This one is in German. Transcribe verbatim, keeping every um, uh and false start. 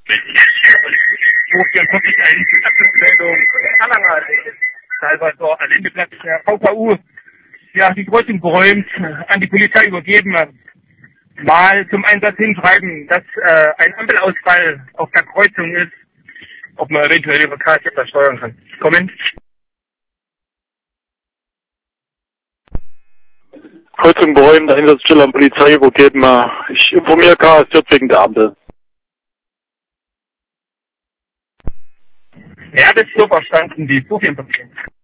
vierundvierzig Abschlussmeldung, Anhang, teilweise auch an Endeplatz der V K U, ja, die Kreuzung geräumt, an die Polizei übergeben, mal zum Einsatz hinschreiben, dass äh, ein Ampelausfall auf der Kreuzung ist, ob man eventuell über K S etwas steuern kann. Comment? Kreuzung beräumen, der Einsatzstelle an Polizei übergeben. Ich informiere K S J wegen der Ampel. Ja, das ist so verstanden, die Zufall.